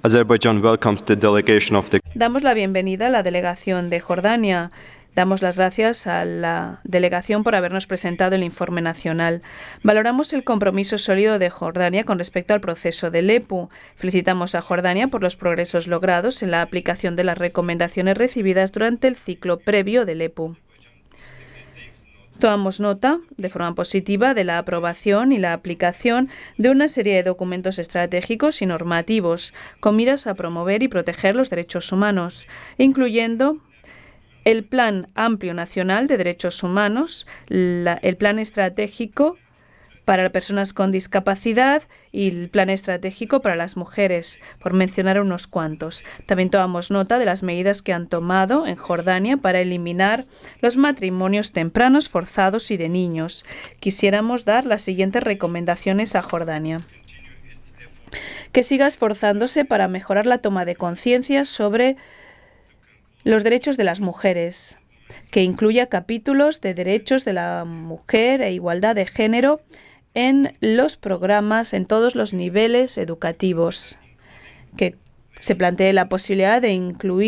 Azerbaijan welcomes the delegation of the Damos la bienvenida a la delegación de Jordania. Damos las gracias a la delegación por habernos presentado el informe nacional. Valoramos el compromiso sólido de Jordania con respecto al proceso del EPU. Felicitamos a Jordania por los progresos logrados en la aplicación de las recomendaciones recibidas durante el ciclo previo del EPU. Tomamos nota, de forma positiva, de la aprobación y la aplicación de una serie de documentos estratégicos y normativos con miras a promover y proteger los derechos humanos, incluyendo el Plan Amplio Nacional de Derechos Humanos, el Plan Estratégico para personas con discapacidad y el Plan Estratégico para las mujeres, por mencionar unos cuantos. También tomamos nota de las medidas que han tomado en Jordania para eliminar los matrimonios tempranos forzados y de niños. Quisiéramos dar las siguientes recomendaciones a Jordania: que siga esforzándose para mejorar la toma de conciencia sobre los derechos de las mujeres, que incluya capítulos de derechos de la mujer e igualdad de género en los programas en todos los niveles educativos, que se plantee la posibilidad de incluir